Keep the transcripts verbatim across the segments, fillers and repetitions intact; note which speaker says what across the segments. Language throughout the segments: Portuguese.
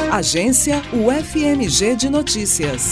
Speaker 1: Agência U F M G de Notícias.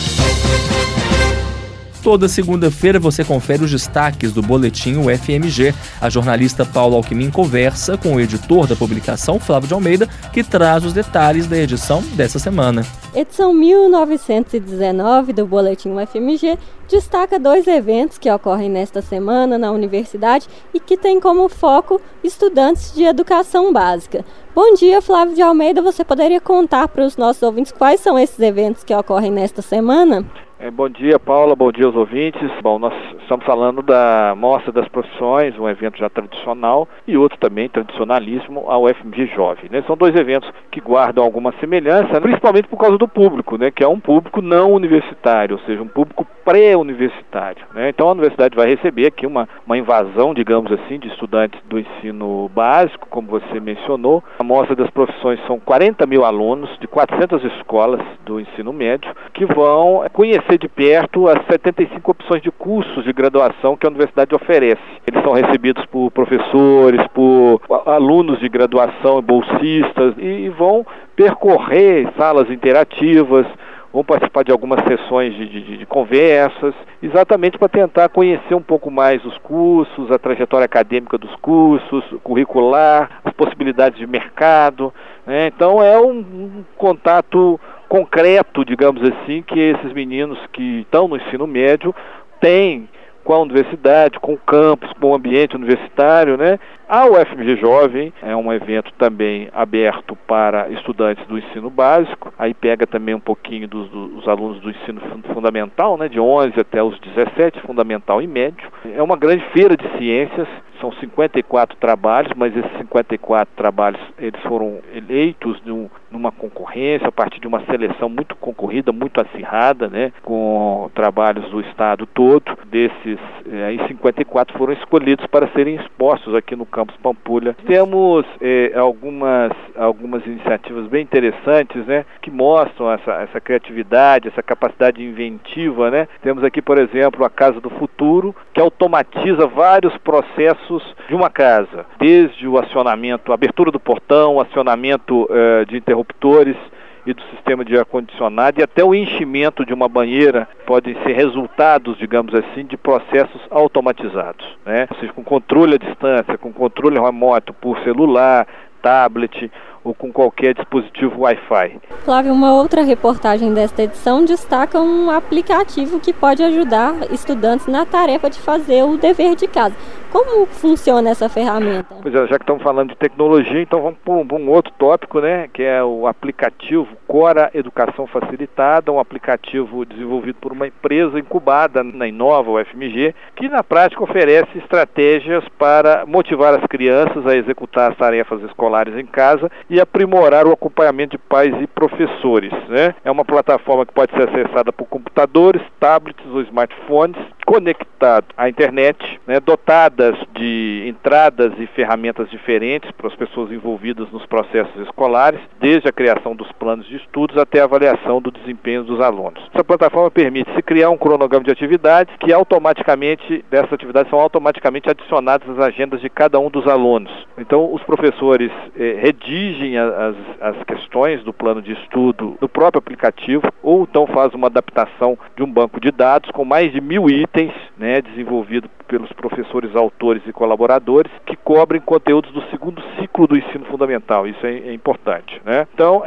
Speaker 2: Toda segunda-feira você confere os destaques do Boletim U F M G. A jornalista Paula Alckmin conversa com o editor da publicação, Flávio de Almeida, que traz os detalhes da edição dessa semana.
Speaker 3: Edição mil novecentos e dezenove do Boletim U F M G destaca dois eventos que ocorrem nesta semana na universidade e que têm como foco estudantes de educação básica. Bom dia, Flávio de Almeida. Você poderia contar para os nossos ouvintes quais são esses eventos que ocorrem nesta semana?
Speaker 4: É, bom dia, Paula, bom dia aos ouvintes. Bom, nós estamos falando da Mostra das Profissões, um evento já tradicional, e outro também tradicionalíssimo, a U F M G Jovem, né? São dois eventos que guardam alguma semelhança, principalmente por causa do público, né? Que é um público não universitário, ou seja, um público pré-universitário, né? Então a universidade vai receber aqui uma, uma invasão, digamos assim, de estudantes do ensino básico, como você mencionou. A Mostra das Profissões são quarenta mil alunos de quatrocentas escolas do ensino médio que vão conhecer de perto as setenta e cinco opções de cursos de graduação que a universidade oferece. Eles são recebidos por professores, por alunos de graduação e bolsistas e vão percorrer salas interativas, vão participar de algumas sessões de, de, de conversas, exatamente para tentar conhecer um pouco mais os cursos, a trajetória acadêmica dos cursos, curricular, as possibilidades de mercado, né? Então é um, um contato concreto, digamos assim, que esses meninos que estão no ensino médio têm com a universidade, com o campus, com o ambiente universitário, né? A U F M G Jovem é um evento também aberto para estudantes do ensino básico, aí pega também um pouquinho dos, dos alunos do ensino fundamental, né? De onze até os dezessete, fundamental e médio. É uma grande feira de ciências, são cinquenta e quatro trabalhos, mas esses cinquenta e quatro trabalhos eles foram eleitos num, numa concorrência, a partir de uma seleção muito concorrida, muito acirrada, né? Com trabalhos do estado todo. Desses aí cinquenta e quatro foram escolhidos para serem expostos aqui no campus Pampulha. Temos eh, algumas, algumas iniciativas bem interessantes, né, que mostram essa, essa criatividade, essa capacidade inventiva, né? Temos aqui, por exemplo, a Casa do Futuro, que automatiza vários processos de uma casa, desde o acionamento, a abertura do portão, o acionamento eh, de interruptores e do sistema de ar-condicionado e até o enchimento de uma banheira podem ser resultados, digamos assim, de processos automatizados, né? Ou seja, com controle à distância, com controle remoto por celular, tablet ou com qualquer dispositivo Wi-Fi.
Speaker 3: Flávio, uma outra reportagem desta edição destaca um aplicativo que pode ajudar estudantes na tarefa de fazer o dever de casa. Como funciona essa ferramenta?
Speaker 4: Pois é, já que estamos falando de tecnologia, então vamos para um outro tópico, né, que é o aplicativo Cora Educação Facilitada, um aplicativo desenvolvido por uma empresa incubada na Inova U F M G, que na prática oferece estratégias para motivar as crianças a executar as tarefas escolares em casa e aprimorar o acompanhamento de pais e professores, né? É uma plataforma que pode ser acessada por computadores, tablets ou smartphones, conectado à internet, né, dotadas de entradas e ferramentas diferentes para as pessoas envolvidas nos processos escolares, desde a criação dos planos de estudos até a avaliação do desempenho dos alunos. Essa plataforma permite se criar um cronograma de atividades que automaticamente, dessas atividades são automaticamente adicionadas às agendas de cada um dos alunos. Então, os professores eh, redigem as, as questões do plano de estudo no próprio aplicativo, ou então faz uma adaptação de um banco de dados com mais de mil itens, né, desenvolvido pelos professores, autores e colaboradores, que cobrem conteúdos do segundo ciclo do ensino fundamental. Isso é, é importante, né? Então,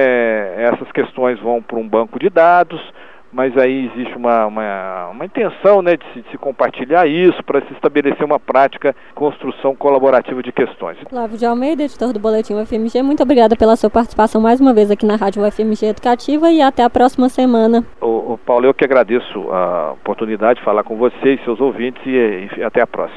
Speaker 4: é, essas questões vão para um banco de dados, mas aí existe uma, uma, uma intenção, né, de se, de se compartilhar isso para se estabelecer uma prática de construção colaborativa de questões.
Speaker 3: Flávio de Almeida, editor do Boletim U F M G, muito obrigada pela sua participação mais uma vez aqui na Rádio U F M G Educativa e até a próxima semana.
Speaker 4: O, o Paulo, eu que agradeço a oportunidade de falar com você e seus ouvintes e, e até a próxima.